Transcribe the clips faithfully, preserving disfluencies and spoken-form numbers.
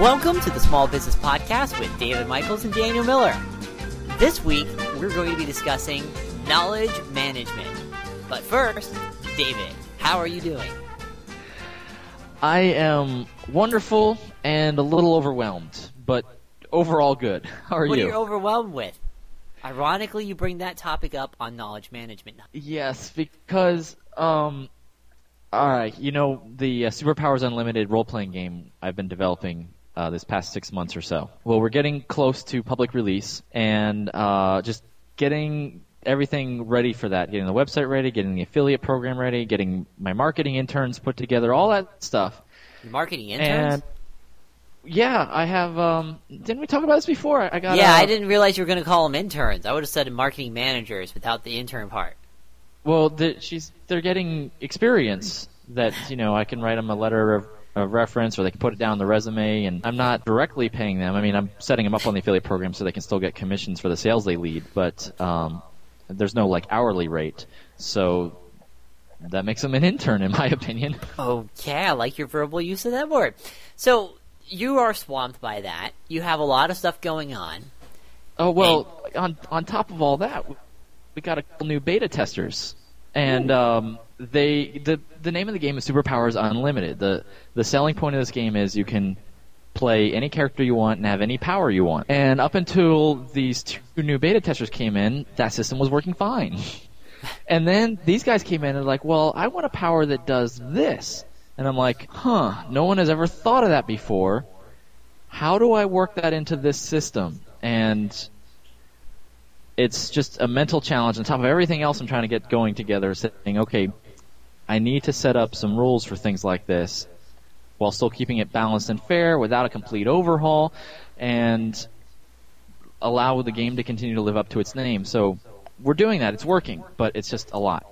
Welcome to the Small Business Podcast with David Michaels and Daniel Miller. This week, we're going to be discussing knowledge management. But first, David, how are you doing? I am wonderful and a little overwhelmed, but overall good. How are what you? What are you overwhelmed with? Ironically, you bring that topic up on knowledge management. Yes, because, um, alright, you know, the uh, Superpowers Unlimited role-playing game I've been developing uh, this past six months or so. Well, we're getting close to public release, and uh, just getting everything ready for that. Getting the website ready, getting the affiliate program ready, getting my marketing interns put together, all that stuff. Marketing interns? And yeah, I have, um, didn't we talk about this before? I got. Yeah, uh, I didn't realize you were going to call them interns. I would have said marketing managers without the intern part. Well, the, she's they're getting experience that, you know, I can write them a letter of, of reference, or they can put it down in the resume, and I'm not directly paying them. I mean, I'm setting them up on the affiliate program so they can still get commissions for the sales they lead, but um, there's no, like, hourly rate, so that makes them an intern, in my opinion. Okay, I like your verbal use of that word. So, you are swamped by that. You have a lot of stuff going on. Oh, well, and on on top of all that, we got a couple new beta testers, and um, they the the name of the game is Superpowers Unlimited. The the selling point of this game is you can play any character you want and have any power you want. And up until these two new beta testers came in, that system was working fine. And then these guys came in and were like, well, I want a power that does this. And I'm like, huh, no one has ever thought of that before. How do I work that into this system? And it's just a mental challenge on top of everything else I'm trying to get going together, saying, okay, I need to set up some rules for things like this while still keeping it balanced and fair without a complete overhaul, and allow the game to continue to live up to its name. So we're doing that. It's working, but it's just a lot.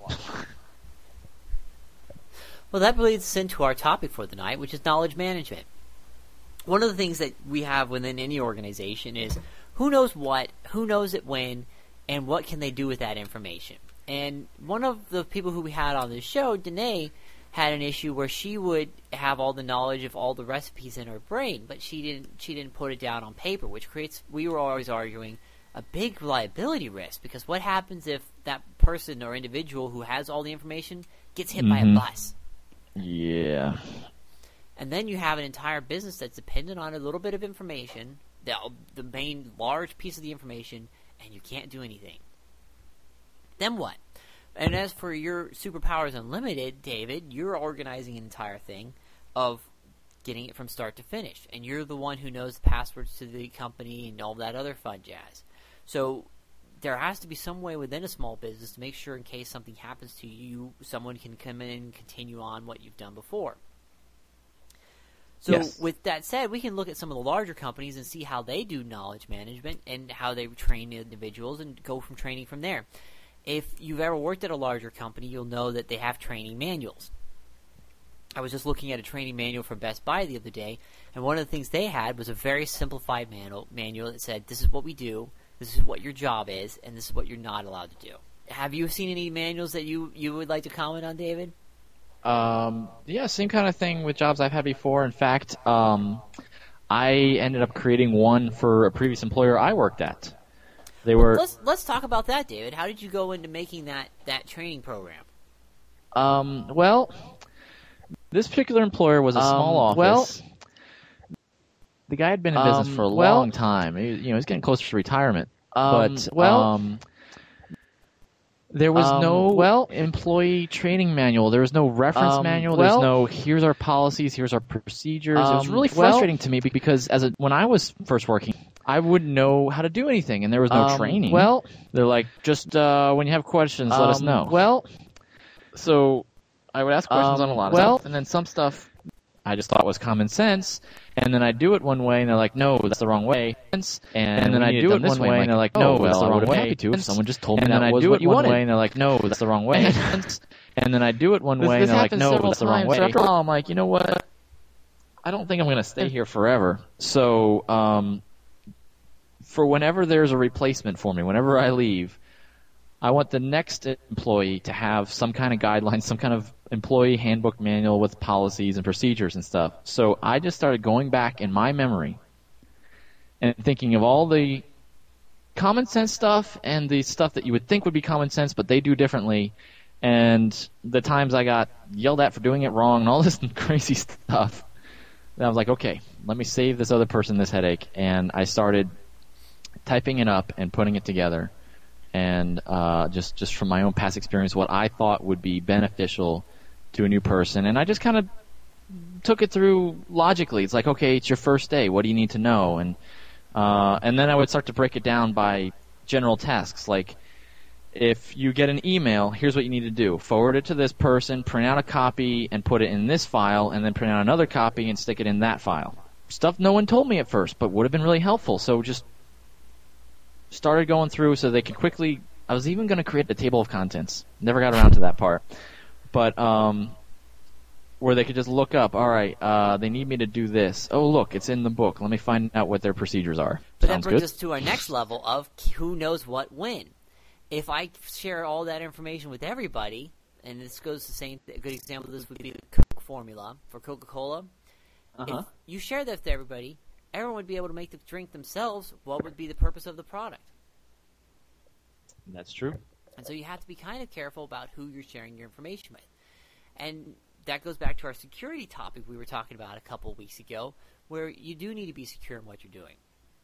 Well, that leads us into our topic for the night, which is knowledge management. One of the things that we have within any organization is who knows what, who knows it when, and what can they do with that information. And one of the people who we had on this show, Danae, had an issue where she would have all the knowledge of all the recipes in her brain, but she didn't she didn't put it down on paper, which creates, we were always arguing, a big liability risk, because what happens if that person or individual who has all the information gets hit mm-hmm. by a bus? Yeah. And then you have an entire business that's dependent on a little bit of information, the, the main large piece of the information, and you can't do anything. Then what? And as for your Superpowers Unlimited, David, you're organizing an entire thing of getting it from start to finish. And you're the one who knows the passwords to the company and all that other fun jazz. So there has to be some way within a small business to make sure in case something happens to you, someone can come in and continue on what you've done before. So yes. With that said, we can look at some of the larger companies and see how they do knowledge management and how they train individuals and go from training from there. If you've ever worked at a larger company, you'll know that they have training manuals. I was just looking at a training manual from Best Buy the other day, and one of the things they had was a very simplified manual, manual that said, this is what we do, this is what your job is, and this is what you're not allowed to do. Have you seen any manuals that you, you would like to comment on, David? Um, yeah, same kind of thing with jobs I've had before. In fact, um, I ended up creating one for a previous employer I worked at. They were. Let's let's talk about that, David. How did you go into making that, that training program? Um, well, this particular employer was a Um, small office. well, the guy had been in business um, for a well- long time. He, you know, he's getting closer to retirement. Um, but well- um, there was Um, no well- employee training manual. There was no reference Um, manual. well- There's no here's our policies, here's our procedures. it was Um, really well- frustrating to me because as a, when I was first working, I wouldn't know how to do anything, and there was no Um, training. well- they're like, just uh, when you have questions, let us Um, know. Well, So I would ask questions Um, on a lot of well- stuff, and then some stuff I just thought was common sense, and then I do it one way, and they're like, no, that's the wrong way. And, And then we I need it do done it this one way, way, and and they're like, oh, no, well, that's the I wrong would've way. been happy to if someone just told me and then that I was do what it you one wanted. way, and they're like, no, that's the wrong way. And then I do it one This- way, this and they're like, happens no, several that's the wrong times. way. So After after all, I'm like, you know what? I don't think I'm going to stay here forever. So um, for whenever there's a replacement for me, whenever I leave, I want the next employee to have some kind of guidelines, some kind of employee handbook manual with policies and procedures and stuff. So I just started going back in my memory and thinking of all the common sense stuff and the stuff that you would think would be common sense, but they do differently, and the times I got yelled at for doing it wrong and all this crazy stuff. And I was like, okay, let me save this other person this headache, and I started typing it up and putting it together. And uh, just just from my own past experience, what I thought would be beneficial to a new person. And I just kind of took it through logically. It's like, okay, it's your first day. What do you need to know? And uh, and then I would start to break it down by general tasks. Like, if you get an email, here's what you need to do. Forward it to this person, print out a copy, and put it in this file, and then print out another copy and stick it in that file. Stuff no one told me at first, but would have been really helpful. So just started going through so they could quickly. I was even going to create a table of contents. Never got around to that part, but um, where they could just look up. All right, uh, they need me to do this. Oh, look, it's in the book. Let me find out what their procedures are. But Sounds that brings good. us to our next level of who knows what when. If I share all that information with everybody, and this goes the same. A good example of this would be the Coke formula for Coca-Cola. Uh-huh. If you share that with everybody, everyone would be able to make the drink themselves. What would be the purpose of the product? That's true. And so you have to be kind of careful about who you're sharing your information with. And that goes back to our security topic we were talking about a couple of weeks ago, where you do need to be secure in what you're doing.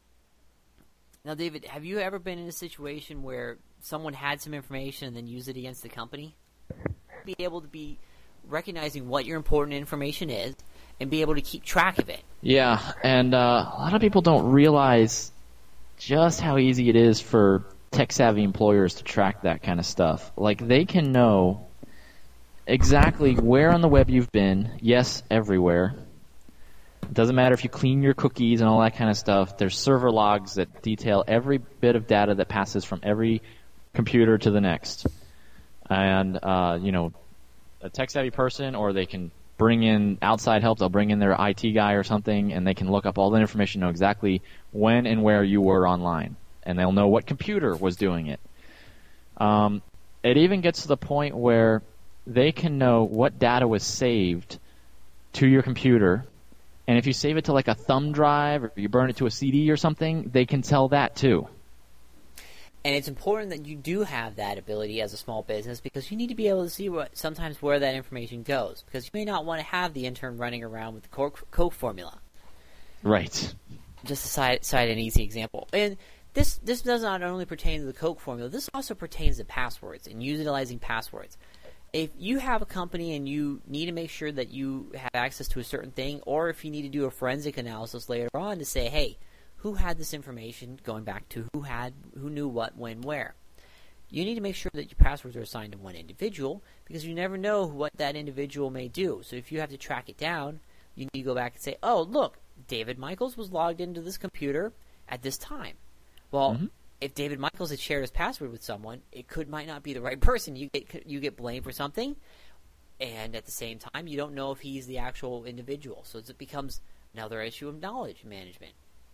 Now, David, have you ever been in a situation where someone had some information and then used it against the company? Be able to be recognizing what your important information is and be able to keep track of it. Yeah, and uh, a lot of people don't realize just how easy it is for tech-savvy employers to track that kind of stuff. Like, they can know exactly where on the web you've been. Yes, everywhere. It doesn't matter if you clean your cookies and all that kind of stuff. There's server logs that detail every bit of data that passes from every computer to the next. And, uh, you know, a tech-savvy person, or they can bring in outside help. They'll bring in their I T guy or something, and they can look up all the information, know exactly when and where you were online. And they'll know what computer was doing it. Um, it even gets to the point where they can know what data was saved to your computer. And if you save it to like a thumb drive or you burn it to a C D or something, they can tell that too. And it's important that you do have that ability as a small business, because you need to be able to see what sometimes where that information goes. Because you may not want to have the intern running around with the Coke, Coke formula. Right. Just to cite, cite an easy example. And this this does not only pertain to the Coke formula. This also pertains to passwords and utilizing passwords. If you have a company and you need to make sure that you have access to a certain thing, or if you need to do a forensic analysis later on to say, hey, who had this information, going back to who had, who knew what, when, where, you need to make sure that your passwords are assigned to one individual, because you never know what that individual may do. So if you have to track it down, you need to go back and say, oh, look, David Michaels was logged into this computer at this time. Well, mm-hmm. if David Michaels had shared his password with someone, it could might not be the right person. You get you get blamed for something, and at the same time, you don't know if he's the actual individual. So it becomes another issue of knowledge management.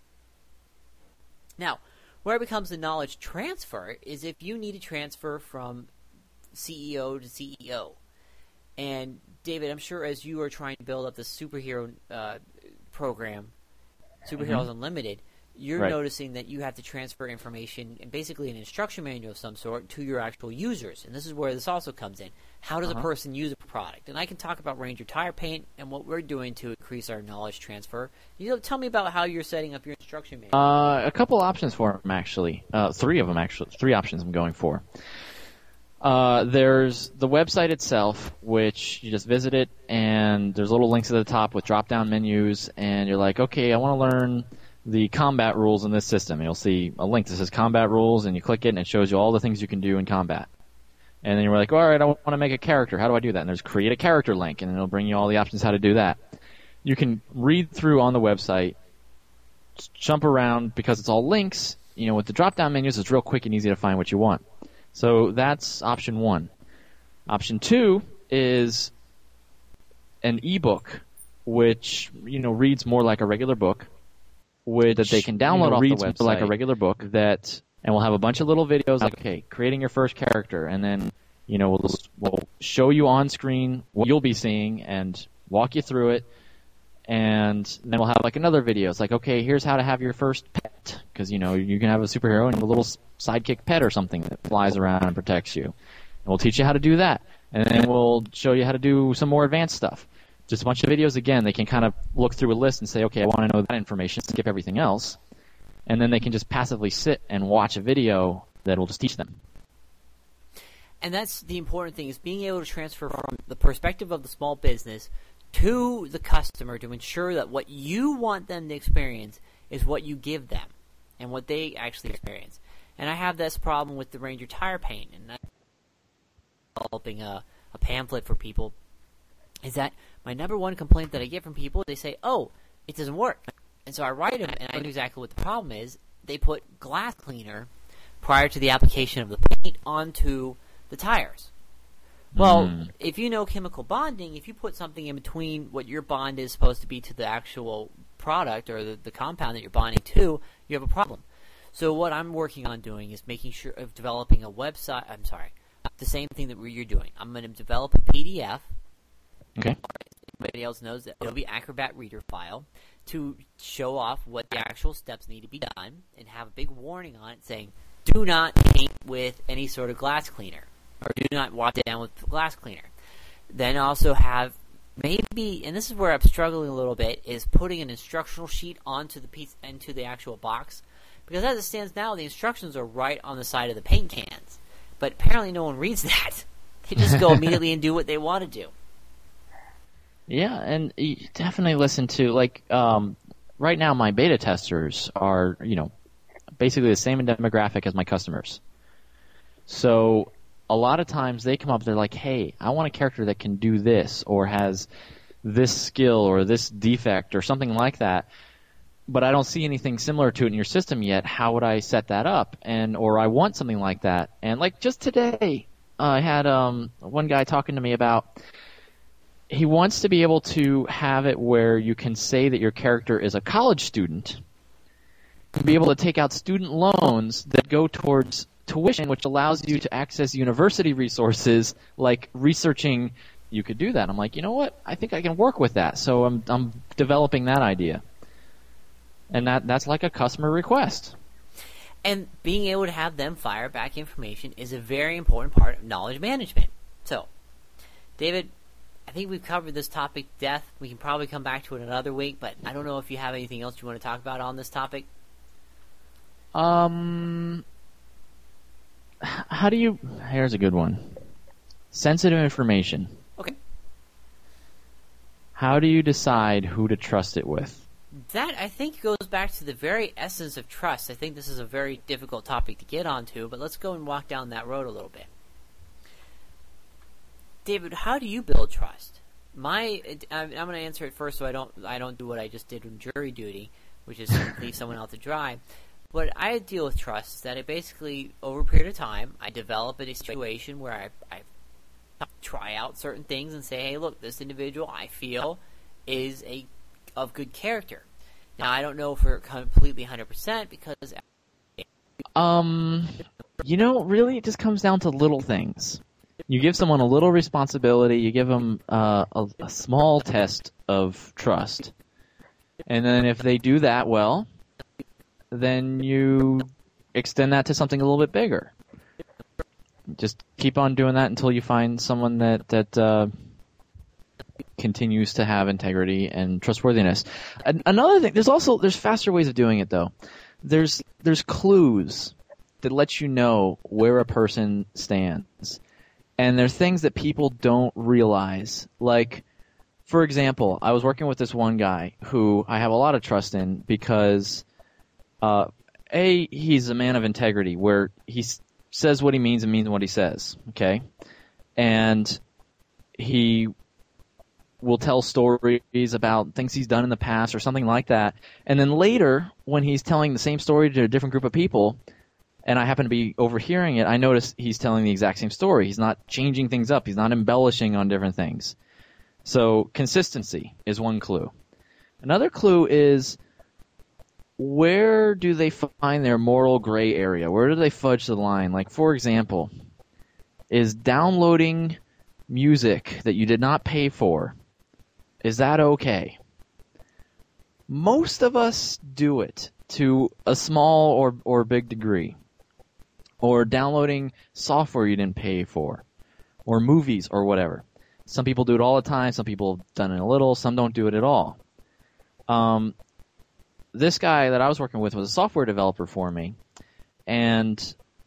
Now, where it becomes the knowledge transfer is if you need to transfer from C E O to C E O. And David, I'm sure as you are trying to build up the superhero uh, program, Superheroes mm-hmm. Unlimited, you're right. noticing that you have to transfer information and basically an instruction manual of some sort to your actual users. And this is where this also comes in. How does uh-huh. a person use a product? And I can talk about Ranger Tire Paint and what we're doing to increase our knowledge transfer. You know, tell me about how you're setting up your instruction manual. Uh, a couple options for them, actually. Uh, three of them, actually. Three options I'm going for. Uh, there's the website itself, which you just visit it, and there's little links at the top with drop-down menus, and you're like, okay, I want to learn the combat rules in this system. And you'll see a link that says combat rules, and you click it, and it shows you all the things you can do in combat. And then you're like, all right, I want to make a character. How do I do that? And there's create a character link, and it'll bring you all the options how to do that. You can read through on the website, jump around, because it's all links. You know, with the drop-down menus, it's real quick and easy to find what you want. So that's option one. Option two is an ebook, which, you know, reads more like a regular book, which that they can download you know, off reads the website, like a regular book that and we'll have a bunch of little videos like, okay, creating your first character, and then, you know, we'll, we'll show you on screen what you'll be seeing and walk you through it, and then we'll have like another video. It's like, okay, here's how to have your first pet, because, you know, you can have a superhero and a little sidekick pet or something that flies around and protects you. And we'll teach you how to do that, and then we'll show you how to do some more advanced stuff. Just a bunch of videos. Again, they can kind of look through a list and say, okay, I want to know that information, skip everything else. And then they can just passively sit and watch a video that will just teach them. And that's the important thing, is being able to transfer from the perspective of the small business to the customer to ensure that what you want them to experience is what you give them and what they actually experience. And I have this problem with the Ranger tire paint, and I'm developing a, a pamphlet for people, is that my number one complaint that I get from people, they say, oh, it doesn't work. And so I write them, and I know exactly what the problem is. They put glass cleaner prior to the application of the paint onto the tires. Well, mm. if you know chemical bonding, if you put something in between what your bond is supposed to be to the actual product or the, the compound that you're bonding to, you have a problem. So what I'm working on doing is making sure of developing a website. I'm sorry, the same thing that you're doing. I'm going to develop a P D F. Okay. Everybody else knows that it'll be Acrobat Reader file to show off what the actual steps need to be done, and have a big warning on it saying, do not paint with any sort of glass cleaner, or do not wash it down with glass cleaner. Then also have maybe, and this is where I'm struggling a little bit, is putting an instructional sheet onto the piece, into the actual box, because as it stands now, the instructions are right on the side of the paint cans, but apparently no one reads that. They just go immediately and do what they want to do. Yeah, and you definitely listen to, like, um, right now my beta testers are, you know, basically the same demographic as my customers. So a lot of times they come up, they're like, hey, I want a character that can do this, or has this skill, or this defect, or something like that, but I don't see anything similar to it in your system yet. How would I set that up? And, or I want something like that. And like just today, uh, I had um, one guy talking to me about, he wants to be able to have it where you can say that your character is a college student, and be able to take out student loans that go towards tuition, which allows you to access university resources like researching. You could do that. I'm like, you know what? I think I can work with that. So I'm I'm developing that idea, and that that's like a customer request. And being able to have them fire back information is a very important part of knowledge management. So, David, I think we've covered this topic to death. We can probably come back to it another week, but I don't know if you have anything else you want to talk about on this topic. Um, how do you... Here's a good one. Sensitive information. Okay. How do you decide who to trust it with? That, I think, goes back to the very essence of trust. I think this is a very difficult topic to get onto, but let's go and walk down that road a little bit. David, how do you build trust? My, I'm going to answer it first, so I don't, I don't do what I just did in jury duty, which is leave someone else to dry. What I deal with trust is that I basically, over a period of time, I develop a situation where I, I try out certain things and say, hey, look, this individual I feel is a of good character. Now, I don't know for completely one hundred percent because, um, you know, really, it just comes down to little things. You give someone a little responsibility, you give them uh, a, a small test of trust, and then if they do that well, then you extend that to something a little bit bigger. Just keep on doing that until you find someone that that uh, continues to have integrity and trustworthiness. An- another thing, there's also there's faster ways of doing it though. There's there's clues that let you know where a person stands. And there's things that people don't realize. Like, for example, I was working with this one guy who I have a lot of trust in because, uh, A, he's a man of integrity, where he s- says what he means and means what he says, okay? And he will tell stories about things he's done in the past or something like that. And then later, when he's telling the same story to a different group of people, and I happen to be overhearing it, I notice he's telling the exact same story. He's not changing things up. He's not embellishing on different things. So consistency is one clue. Another clue is where do they find their moral gray area? Where do they fudge the line? Like, for example, is downloading music that you did not pay for, is that okay? Most of us do it to a small or, or big degree. Or downloading software you didn't pay for. Or movies or whatever. Some people do it all the time, some people have done it a little, some don't do it at all. Um, this guy that I was working with was a software developer for me, and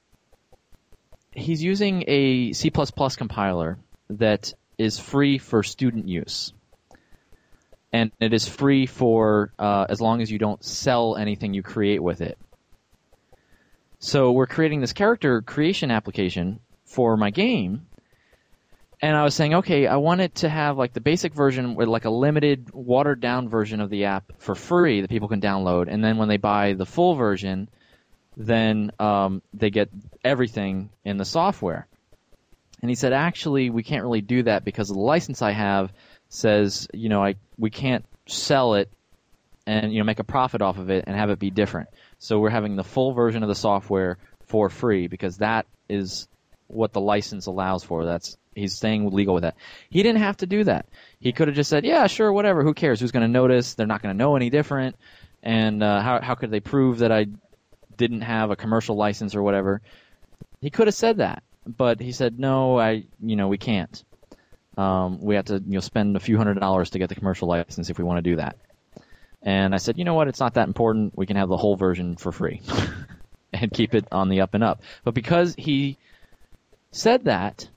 he's using a C plus plus compiler that is free for student use. And it is free for uh, as long as you don't sell anything you create with it. So we're creating this character creation application for my game, and I was saying, okay, I want it to have like the basic version with like a limited, watered down version of the app for free that people can download, and then when they buy the full version, then um, they get everything in the software. And he said, actually, we can't really do that because the license I have says, you know, I we can't sell it and, you know, make a profit off of it and have it be different. So we're having the full version of the software for free because that is what the license allows for. That's he's staying legal with that. He didn't have to do that. He could have just said, yeah, sure, whatever. Who cares? Who's going to notice? They're not going to know any different. And uh, how how could they prove that I didn't have a commercial license or whatever? He could have said that, but he said, no, I you know we can't. Um, we have to you know spend a few hundred dollars to get the commercial license if we want to do that. And I said, you know what, it's not that important. We can have the whole version for free and keep it on the up and up. But because he said that,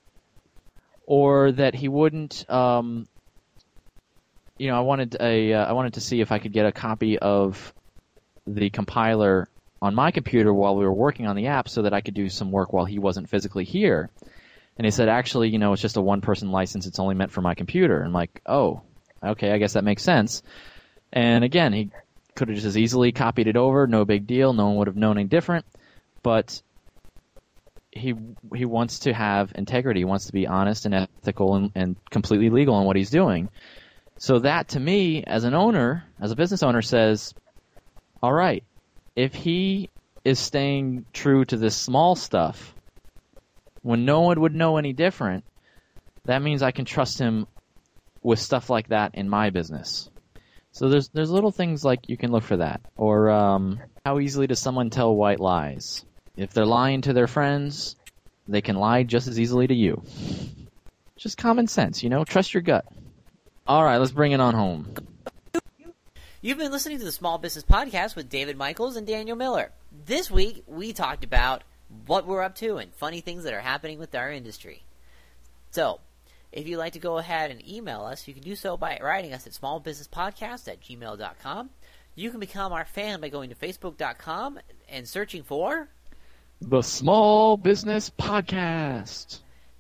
or that he wouldn't, um, you know, I wanted a, uh, I wanted to see if I could get a copy of the compiler on my computer while we were working on the app so that I could do some work while he wasn't physically here. And he said, actually, you know, it's just a one-person license. It's only meant for my computer. And I'm like, oh, okay, I guess that makes sense. And again, he could have just as easily copied it over, no big deal, no one would have known any different. But he he wants to have integrity. He wants to be honest and ethical and, and completely legal in what he's doing. So that, to me, as an owner, as a business owner, says, all right, if he is staying true to this small stuff, when no one would know any different, that means I can trust him with stuff like that in my business. So there's there's little things like you can look for that. Or um, how easily does someone tell white lies? If they're lying to their friends, they can lie just as easily to you. Just common sense, you know? Trust your gut. All right, let's bring it on home. You've been listening to the Small Business Podcast with David Michaels and Daniel Miller. This week, we talked about what we're up to and funny things that are happening with our industry. So, if you'd like to go ahead and email us, you can do so by writing us at smallbusinesspodcast at gmail dot com. You can become our fan by going to facebook dot com and searching for The Small Business Podcast.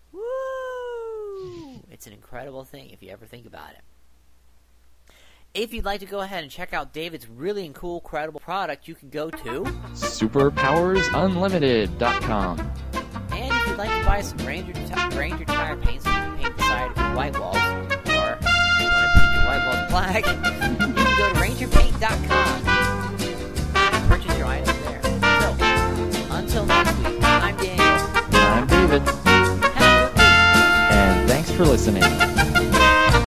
Woo! It's an incredible thing if you ever think about it. If you'd like to go ahead and check out David's really cool, credible product, you can go to superpowers unlimited dot com. And if you'd like to buy some Ranger, Ranger tire paint so you can paint the side of your white walls, or if you want to paint your white walls black,